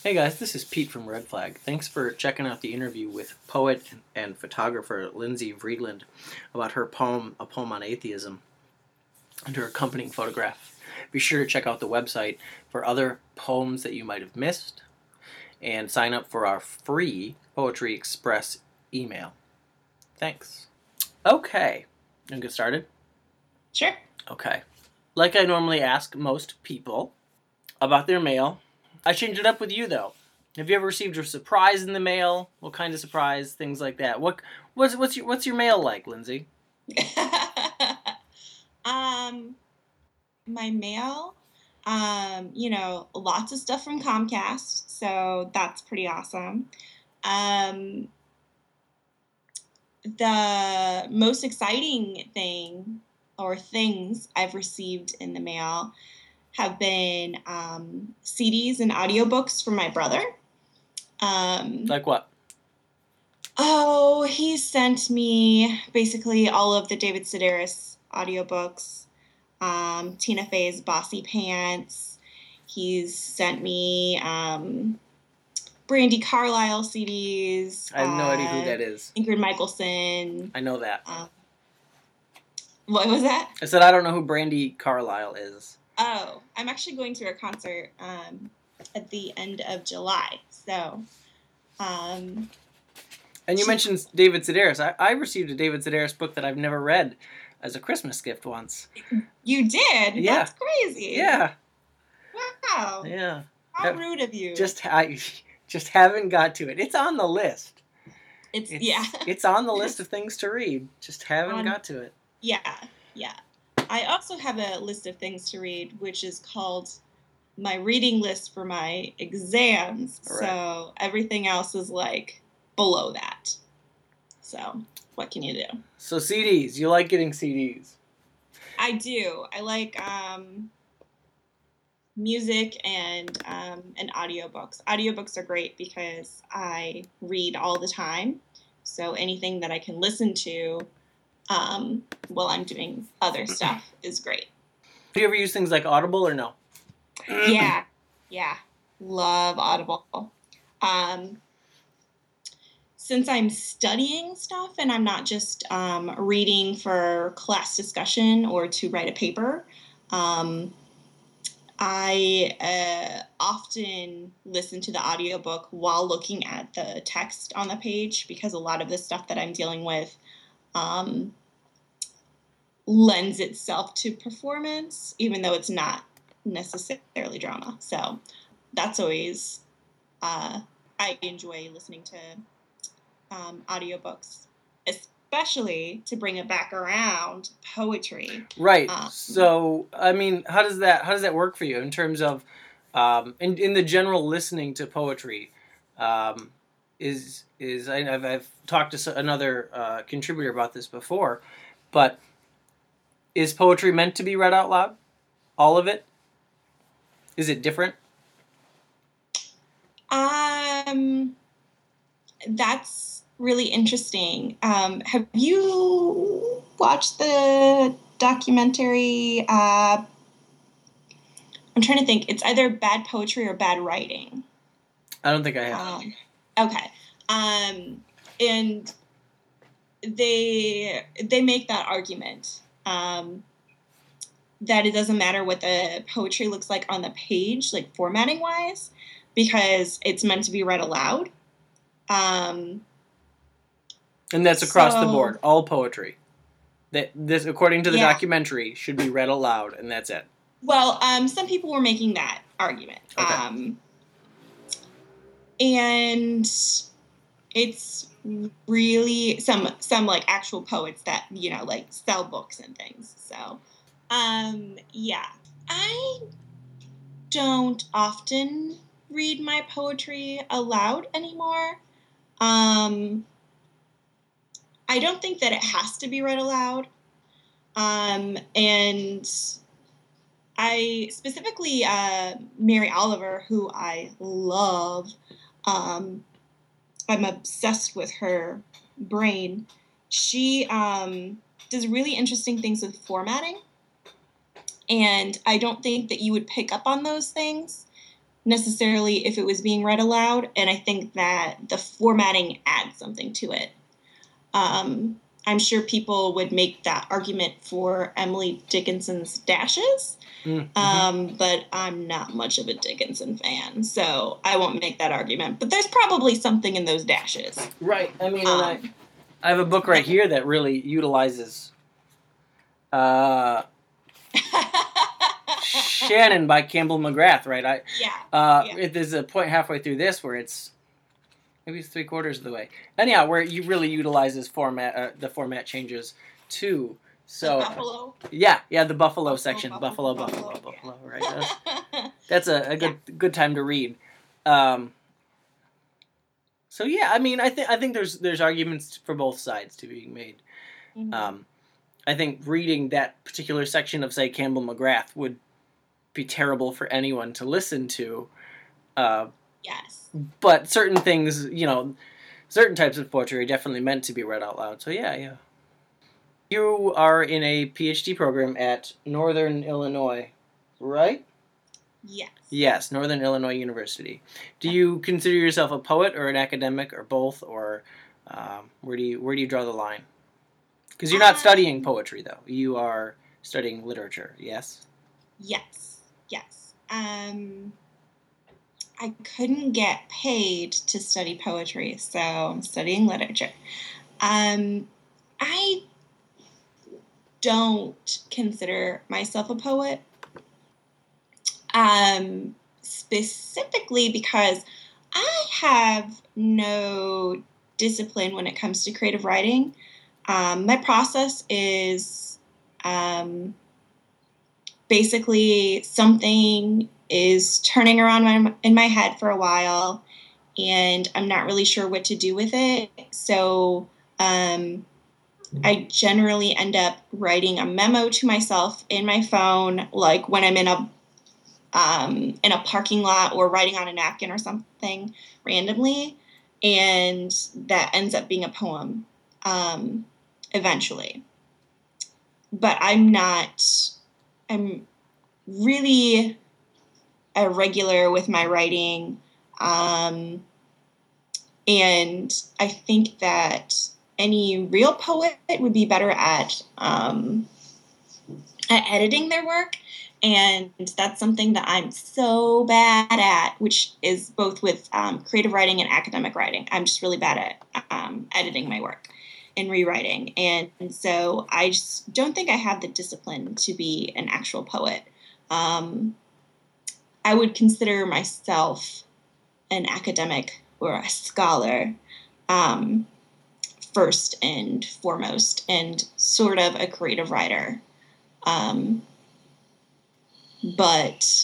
Hey guys, this is Pete from Red Flag. Thanks for checking out the interview with poet and photographer Lindsay Vreeland about her poem, A Poem on Atheism, and her accompanying photograph. Be sure to check out the website for other poems that you might have missed and sign up for our free Poetry Express email. Thanks. Okay, you want to get started? Sure. Okay. Like I normally ask most people about their mail, I changed it up with you though. Have you ever received a surprise in the mail? What kind of surprise? Things like that. What's your mail like, Lindsay? um, my mail, lots of stuff from Comcast, so that's pretty awesome. Um, the most exciting thing or things I've received in the mail have been CDs and audiobooks from my brother. Like what? Oh, he sent me basically all of the David Sedaris audiobooks, Tina Fey's Bossy Pants. He's sent me Brandy Carlisle CDs, I have no idea who that is. Ingrid Michaelson. I know that. What was that? I said I don't know who Brandy Carlisle is. Oh, I'm actually going to a concert at the end of July. So, and you mentioned David Sedaris. I received a David Sedaris book that I've never read as a Christmas gift once. You did? Yeah. That's crazy. Yeah. Wow. Yeah. How rude of you. Just haven't got to it. It's on the list. It's on the list of things to read. Just haven't got to it. Yeah. I also have a list of things to read, which is called my reading list for my exams. Right. So everything else is like below that. So what can you do? So CDs. You like getting CDs? I do. I like music and audiobooks. Audiobooks are great because I read all the time. So anything that I can listen to while I'm doing other stuff is great. Do you ever use things like Audible or no? Yeah. Love Audible. Since I'm studying stuff and I'm not just reading for class discussion or to write a paper, I often listen to the audiobook while looking at the text on the page because a lot of the stuff that I'm dealing with lends itself to performance, even though it's not necessarily drama. So that's always, I enjoy listening to audiobooks, especially to bring it back around poetry. Right. So, I mean, how does that work for you in terms of in the general listening to poetry? I've talked to another contributor about this before, but is poetry meant to be read out loud? All of it? Is it different? That's really interesting. Have you watched the documentary? I'm trying to think. It's either bad poetry or bad writing. I don't think I have. Okay. And they make that argument that it doesn't matter what the poetry looks like on the page, like formatting wise, because it's meant to be read aloud. And that's across the board, all poetry. This, according to the documentary, should be read aloud, and that's it. Well, some people were making that argument. Okay. And it's really some like actual poets that, like sell books and things. So, yeah. I don't often read my poetry aloud anymore. I don't think that it has to be read aloud. And I specifically, Mary Oliver, who I love, I'm obsessed with her brain. She does really interesting things with formatting. And I don't think that you would pick up on those things necessarily if it was being read aloud, and I think that the formatting adds something to it. I'm sure people would make that argument for Emily Dickinson's dashes, but I'm not much of a Dickinson fan, so I won't make that argument. But there's probably something in those dashes. Right. I mean, I have a book right here that really utilizes Shannon by Campbell McGrath, right? There's a point halfway through this where it's maybe 3/4 of the way. Anyhow, where you really utilizes the format changes too. So the Buffalo. Yeah, the Buffalo section, Buffalo, right? That's a good time to read. So yeah, I mean, I think there's arguments for both sides to being made. Mm-hmm. I think reading that particular section of, say, Campbell McGrath would be terrible for anyone to listen to. Yes. But certain things, certain types of poetry are definitely meant to be read out loud. So yeah. You are in a PhD program at Northern Illinois, right? Yes. Yes, Northern Illinois University. Do you consider yourself a poet or an academic or both, or where do you draw the line? Because you're not studying poetry, though. You are studying literature, yes? Yes. I couldn't get paid to study poetry, so I'm studying literature. I don't consider myself a poet, specifically because I have no discipline when it comes to creative writing. My process is basically something is turning around in my head for a while, and I'm not really sure what to do with it. So I generally end up writing a memo to myself in my phone, like when I'm in a parking lot or writing on a napkin or something randomly, and that ends up being a poem eventually. But I'm really irregular with my writing, and I think that any real poet would be better at editing their work, and that's something that I'm so bad at, which is both with creative writing and academic writing. I'm just really bad at editing my work and rewriting, and so I just don't think I have the discipline to be an actual poet. I would consider myself an academic or a scholar, first and foremost, and sort of a creative writer. But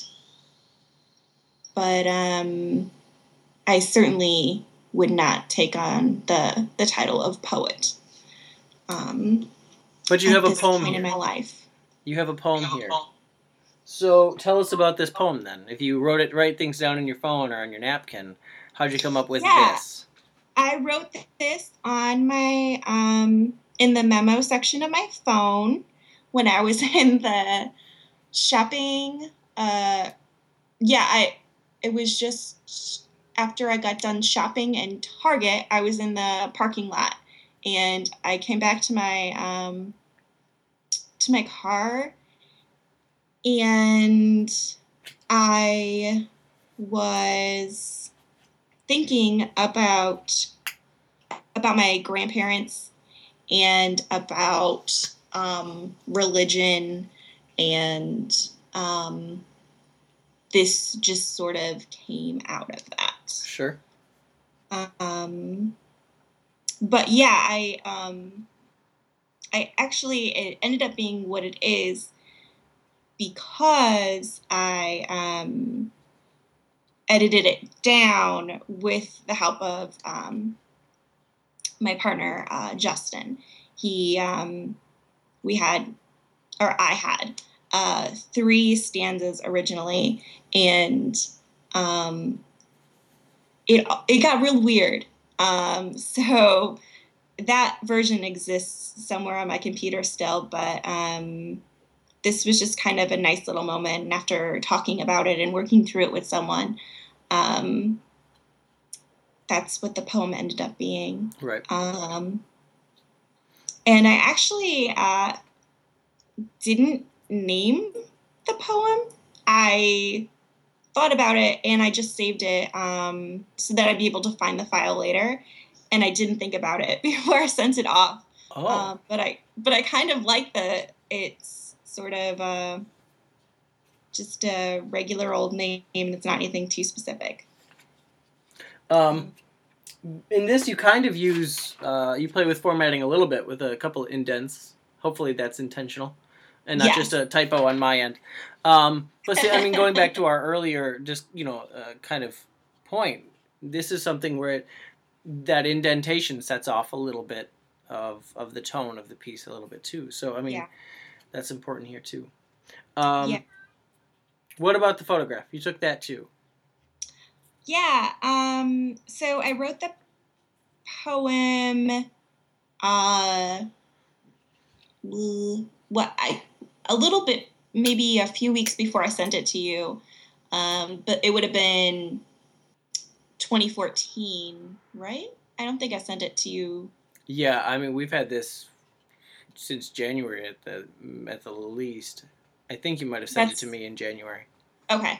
I certainly would not take on the title of poet. But you have a poem here. In my life. You have a poem here. So tell us about this poem then. If you write things down in your phone or on your napkin, how'd you come up with this? I wrote this on my in the memo section of my phone when I was in the shopping. It was just after I got done shopping in Target. I was in the parking lot, and I came back to my car, and I was thinking about my grandparents and about religion, and this just sort of came out of that. Sure. But yeah, I actually, it ended up being what it is because I edited it down with the help of my partner, Justin. I had 3 stanzas originally, and it got real weird. So that version exists somewhere on my computer still, but this was just kind of a nice little moment. And after talking about it and working through it with someone, um, that's what the poem ended up being. Right. And I actually didn't name the poem. I thought about it and I just saved it so that I'd be able to find the file later. And I didn't think about it before I sent it off. Oh. But I kind of like that it's sort of just a regular old name. It's not anything too specific. In this, you kind of use, you play with formatting a little bit with a couple of indents. Hopefully that's intentional and not just a typo on my end. But see, I mean, going back to our earlier, just, kind of point, this is something where that indentation sets off a little bit of the tone of the piece a little bit too. So, I mean, that's important here too. What about the photograph? You took that too. Yeah. So I wrote the poem a little bit, maybe a few weeks before I sent it to you. But it would have been 2014, right? I don't think I sent it to you. Yeah, I mean, we've had this since January at the least. I think you might have sent it to me in January. Okay.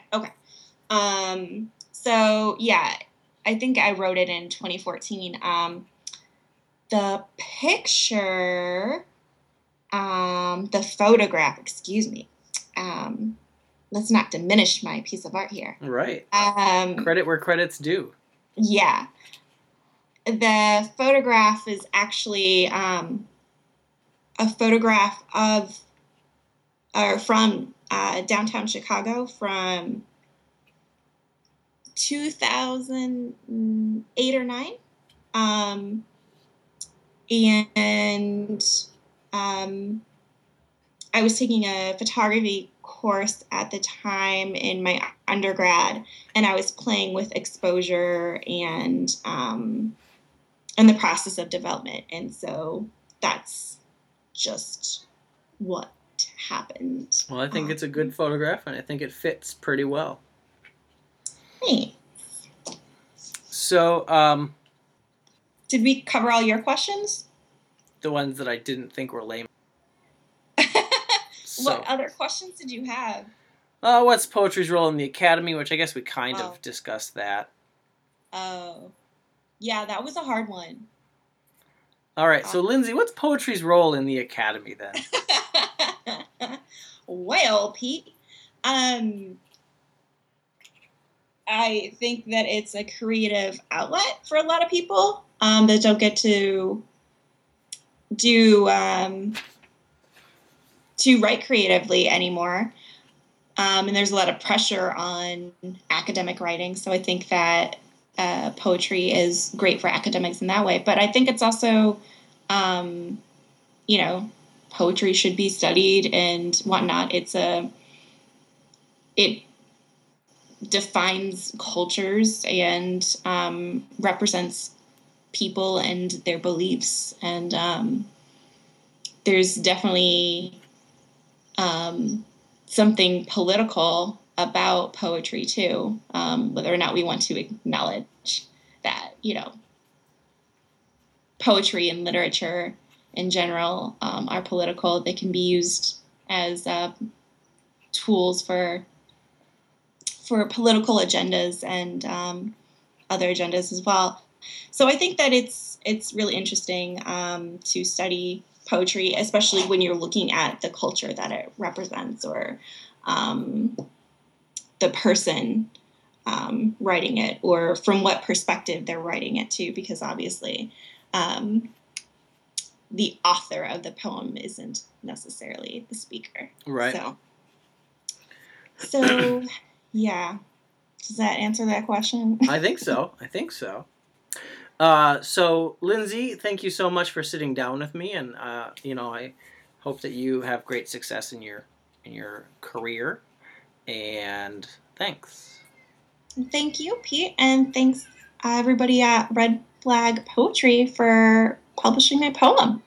So yeah, I think I wrote it in 2014. The picture, the photograph, excuse me. Let's not diminish my piece of art here. Right. Credit where credit's due. Yeah. The photograph is actually a photograph from downtown Chicago from 2008 or 9. And I was taking a photography course at the time in my undergrad, and I was playing with exposure and the process of development. And so that's just what happened. Well, I think it's a good photograph, and I think it fits pretty well. Thanks. So, did we cover all your questions? The ones that I didn't think were lame. What other questions did you have? What's poetry's role in the academy? Which I guess we kind of discussed that. Oh. Yeah, that was a hard one. All right, so Lindsay, what's poetry's role in the academy then? Well, Pete, I think that it's a creative outlet for a lot of people that don't get to write creatively anymore. And there's a lot of pressure on academic writing. So I think that poetry is great for academics in that way. But I think it's also, poetry should be studied and whatnot. It defines cultures and represents people and their beliefs. And there's definitely something political about poetry too, whether or not we want to acknowledge that, poetry and literature in general are political. They can be used as tools for political agendas and other agendas as well. So I think that it's really interesting to study poetry, especially when you're looking at the culture that it represents or the person writing it, or from what perspective they're writing it to, because obviously the author of the poem isn't necessarily the speaker. Right. So yeah. Does that answer that question? I think so. So, Lindsay, thank you so much for sitting down with me, and I hope that you have great success in your career. And thanks. Thank you, Pete, and thanks everybody at Red Flag Poetry for publishing my poem.